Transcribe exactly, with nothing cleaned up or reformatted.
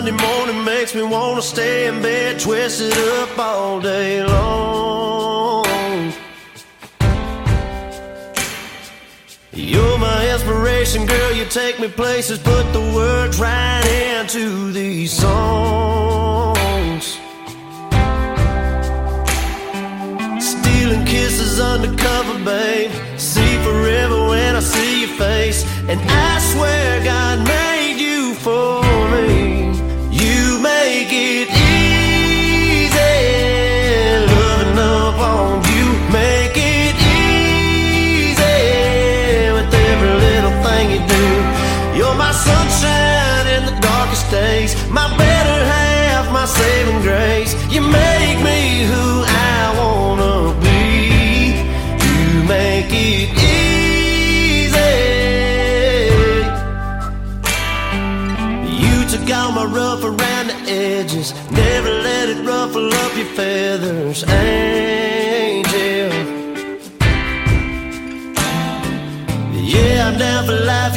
Monday morning makes me wanna stay in bed, twisted up all day long. You're my inspiration, girl, you take me places, put the words right into these songs. Stealing kisses undercover, babe, see forever when I see your face. And I swear God made you for me. You make it easy, loving up on you. Make it easy with every little thing you do. You're my sunshine in the darkest days, my better half, my saving grace. You make me who I wanna be. You make it easy. You took all my rough around the edges, never let it ruffle up your feathers, angel. Yeah, I'm down for life.